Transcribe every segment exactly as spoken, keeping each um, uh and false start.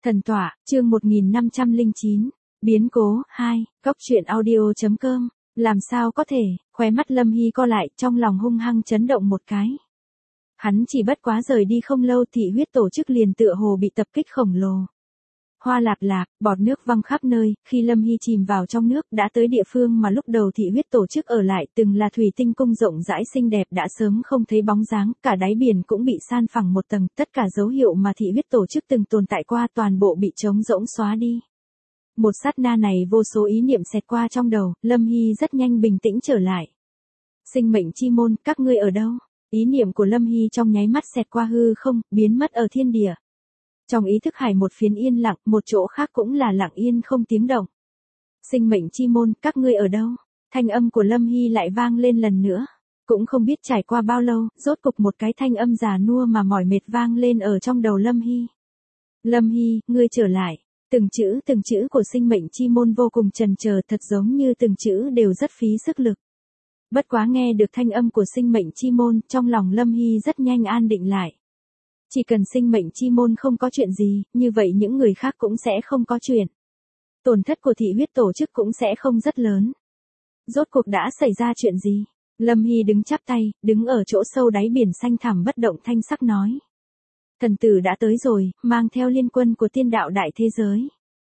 Thần tọa, chương một nghìn năm trăm lẻ chín, biến cố, hai, góc truyện audio.com, làm sao có thể, khóe mắt Lâm Hy co lại, trong lòng hung hăng chấn động một cái. Hắn chỉ bất quá rời đi không lâu thị huyết tổ chức liền tựa hồ bị tập kích khổng lồ. Hoa lạp lạp, bọt nước văng khắp nơi, khi Lâm Hy chìm vào trong nước đã tới địa phương mà lúc đầu thị huyết tổ chức ở lại từng là thủy tinh cung rộng rãi xinh đẹp đã sớm không thấy bóng dáng, cả đáy biển cũng bị san phẳng một tầng, tất cả dấu hiệu mà thị huyết tổ chức từng tồn tại qua toàn bộ bị trống rỗng xóa đi. Một sát na này vô số ý niệm xẹt qua trong đầu, Lâm Hy rất nhanh bình tĩnh trở lại. Sinh mệnh chi môn, các ngươi ở đâu? Ý niệm của Lâm Hy trong nháy mắt xẹt qua hư không, biến mất ở thiên địa. Trong ý thức hải một phiến yên lặng, một chỗ khác cũng là lặng yên không tiếng động. Sinh mệnh chi môn, các ngươi ở đâu? Thanh âm của Lâm Hy lại vang lên lần nữa. Cũng không biết trải qua bao lâu, rốt cục một cái thanh âm già nua mà mỏi mệt vang lên ở trong đầu Lâm Hy. Lâm Hy, ngươi trở lại. Từng chữ từng chữ của sinh mệnh chi môn vô cùng trần chờ, thật giống như từng chữ đều rất phí sức lực. Bất quá nghe được thanh âm của sinh mệnh chi môn, trong lòng Lâm Hy rất nhanh an định lại. Chỉ cần sinh mệnh chi môn không có chuyện gì, như vậy những người khác cũng sẽ không có chuyện. Tổn thất của thị huyết tổ chức cũng sẽ không rất lớn. Rốt cuộc đã xảy ra chuyện gì? Lâm Hy đứng chắp tay, đứng ở chỗ sâu đáy biển xanh thẳm bất động thanh sắc nói. Thần tử đã tới rồi, mang theo liên quân của tiên đạo đại thế giới.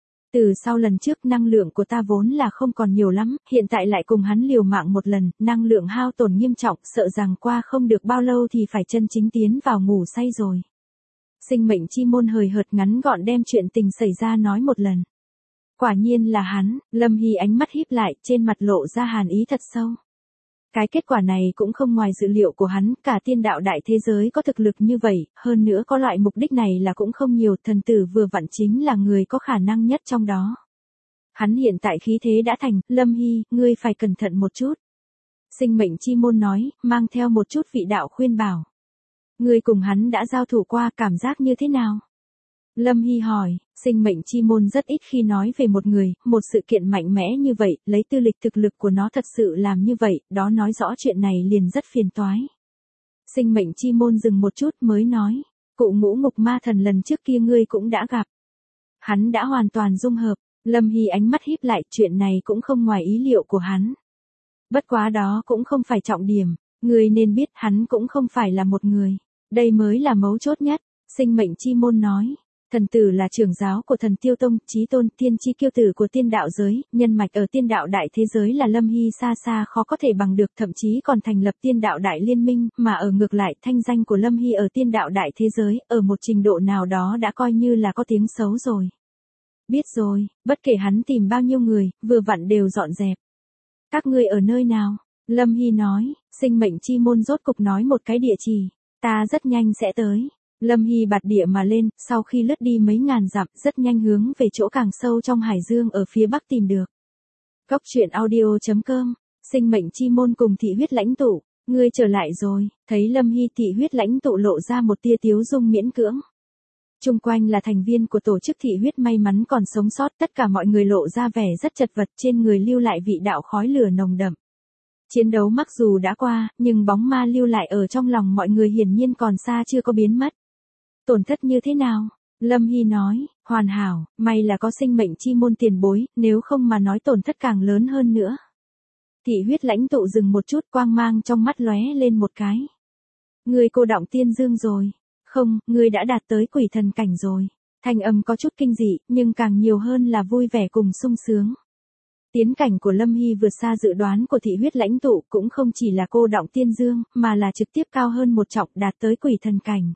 Từ sau lần trước năng lượng của ta vốn là không còn nhiều lắm, hiện tại lại cùng hắn liều mạng một lần, năng lượng hao tổn nghiêm trọng, sợ rằng qua không được bao lâu thì phải chân chính tiến vào ngủ say rồi. Sinh mệnh chi môn hời hợt ngắn gọn đem chuyện tình xảy ra nói một lần. Quả nhiên là hắn, Lâm Hy ánh mắt híp lại, trên mặt lộ ra hàn ý thật sâu. Cái kết quả này cũng không ngoài dự liệu của hắn, cả tiên đạo đại thế giới có thực lực như vậy, hơn nữa có loại mục đích này là cũng không nhiều, thần tử vừa vặn chính là người có khả năng nhất trong đó. Hắn hiện tại khí thế đã thành, Lâm Hy, ngươi phải cẩn thận một chút. Sinh mệnh chi môn nói, mang theo một chút vị đạo khuyên bảo. Ngươi cùng hắn đã giao thủ qua, cảm giác như thế nào? Lâm Hy hỏi, sinh mệnh chi môn rất ít khi nói về một người, một sự kiện mạnh mẽ như vậy, lấy tư lịch thực lực của nó thật sự làm như vậy, đó nói rõ chuyện này liền rất phiền toái. Sinh mệnh chi môn dừng một chút mới nói, cụ ngũ ngục ma thần lần trước kia ngươi cũng đã gặp. Hắn đã hoàn toàn dung hợp, Lâm Hy ánh mắt híp lại, chuyện này cũng không ngoài ý liệu của hắn. Bất quá đó cũng không phải trọng điểm, ngươi nên biết hắn cũng không phải là một người, đây mới là mấu chốt nhất, sinh mệnh chi môn nói. Thần tử là trưởng giáo của thần tiêu tông, chí tôn, tiên chi kiêu tử của tiên đạo giới, nhân mạch ở tiên đạo đại thế giới là Lâm Hy xa xa khó có thể bằng được, thậm chí còn thành lập tiên đạo đại liên minh, mà ở ngược lại thanh danh của Lâm Hy ở tiên đạo đại thế giới, ở một trình độ nào đó đã coi như là có tiếng xấu rồi. Biết rồi, bất kể hắn tìm bao nhiêu người, vừa vặn đều dọn dẹp. Các ngươi ở nơi nào? Lâm Hy nói, sinh mệnh chi môn rốt cục nói một cái địa chỉ, ta rất nhanh sẽ tới. Lâm Hy bạt địa mà lên, sau khi lướt đi mấy ngàn dặm, rất nhanh hướng về chỗ càng sâu trong hải dương ở phía bắc tìm được. Góc truyện audio.com, sinh mệnh chi môn cùng thị huyết lãnh tụ, ngươi trở lại rồi, thấy Lâm Hy thị huyết lãnh tụ lộ ra một tia tiếu dung miễn cưỡng. Chung quanh là thành viên của tổ chức thị huyết may mắn còn sống sót, tất cả mọi người lộ ra vẻ rất chật vật, trên người lưu lại vị đạo khói lửa nồng đậm. Chiến đấu mặc dù đã qua, nhưng bóng ma lưu lại ở trong lòng mọi người hiển nhiên còn xa chưa có biến mất. Tổn thất như thế nào? Lâm Hy nói, hoàn hảo, may là có sinh mệnh chi môn tiền bối, nếu không mà nói tổn thất càng lớn hơn nữa. Thị huyết lãnh tụ dừng một chút, quang mang trong mắt lóe lên một cái. Ngươi cô động tiên dương rồi. Không, ngươi đã đạt tới quỷ thần cảnh rồi. Thanh âm có chút kinh dị, nhưng càng nhiều hơn là vui vẻ cùng sung sướng. Tiến cảnh của Lâm Hy vượt xa dự đoán của thị huyết lãnh tụ, cũng không chỉ là cô động tiên dương, mà là trực tiếp cao hơn một trọng đạt tới quỷ thần cảnh.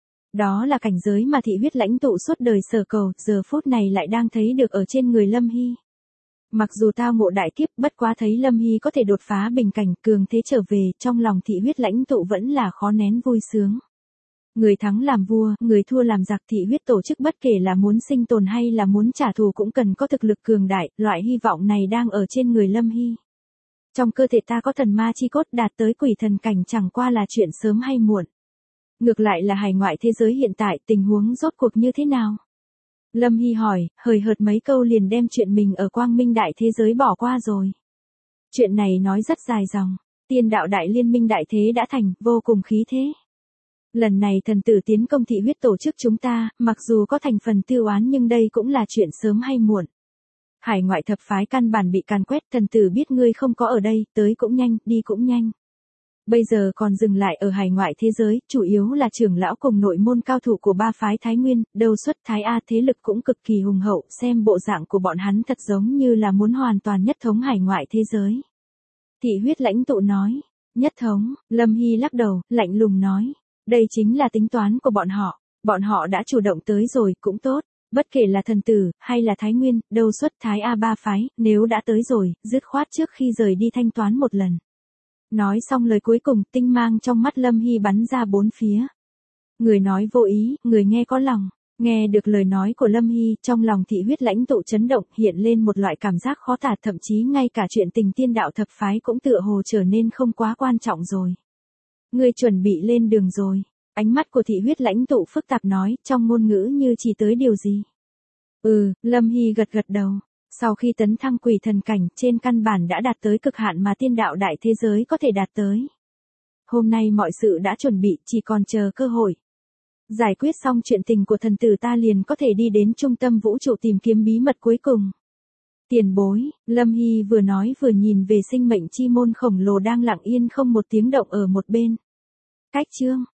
Đó là cảnh giới mà thị huyết lãnh tụ suốt đời sở cầu, giờ phút này lại đang thấy được ở trên người Lâm Hy. Mặc dù tao ngộ đại kiếp, bất quá thấy Lâm Hy có thể đột phá bình cảnh cường thế trở về, trong lòng thị huyết lãnh tụ vẫn là khó nén vui sướng. Người thắng làm vua, người thua làm giặc, thị huyết tổ chức bất kể là muốn sinh tồn hay là muốn trả thù cũng cần có thực lực cường đại, loại hy vọng này đang ở trên người Lâm Hy. Trong cơ thể ta có thần ma chi cốt, đạt tới quỷ thần cảnh chẳng qua là chuyện sớm hay muộn. Ngược lại là hải ngoại thế giới hiện tại, tình huống rốt cuộc như thế nào? Lâm Hy hỏi, hời hợt mấy câu liền đem chuyện mình ở quang minh đại thế giới bỏ qua rồi. Chuyện này nói rất dài dòng, tiên đạo đại liên minh đại thế đã thành, vô cùng khí thế. Lần này thần tử tiến công thị huyết tổ chức chúng ta, mặc dù có thành phần tiêu oán nhưng đây cũng là chuyện sớm hay muộn. Hải ngoại thập phái căn bản bị càn quét, thần tử biết ngươi không có ở đây, tới cũng nhanh, đi cũng nhanh. Bây giờ còn dừng lại ở hải ngoại thế giới, chủ yếu là trưởng lão cùng nội môn cao thủ của ba phái Thái Nguyên, đầu xuất Thái A thế lực cũng cực kỳ hùng hậu, xem bộ dạng của bọn hắn thật giống như là muốn hoàn toàn nhất thống hải ngoại thế giới. Thị huyết lãnh tụ nói, nhất thống, Lâm Hy lắc đầu, lạnh lùng nói, đây chính là tính toán của bọn họ, bọn họ đã chủ động tới rồi, cũng tốt. Bất kể là thần tử, hay là Thái Nguyên, đâu xuất Thái A ba phái, nếu đã tới rồi, dứt khoát trước khi rời đi thanh toán một lần. Nói xong lời cuối cùng, tinh mang trong mắt Lâm Hy bắn ra bốn phía. Người nói vô ý, người nghe có lòng. Nghe được lời nói của Lâm Hy, trong lòng thị huyết lãnh tụ chấn động, hiện lên một loại cảm giác khó tả, thậm chí ngay cả chuyện tình tiên đạo thập phái cũng tựa hồ trở nên không quá quan trọng rồi. Người chuẩn bị lên đường rồi. Ánh mắt của thị huyết lãnh tụ phức tạp nói, trong ngôn ngữ như chỉ tới điều gì. Ừ, Lâm Hy gật gật đầu. Sau khi tấn thăng quỷ thần cảnh, trên căn bản đã đạt tới cực hạn mà tiên đạo đại thế giới có thể đạt tới. Hôm nay mọi sự đã chuẩn bị, chỉ còn chờ cơ hội. Giải quyết xong chuyện tình của thần tử ta liền có thể đi đến trung tâm vũ trụ tìm kiếm bí mật cuối cùng. Tiền bối, Lâm Hy vừa nói vừa nhìn về sinh mệnh chi môn khổng lồ đang lặng yên không một tiếng động ở một bên. Cách chương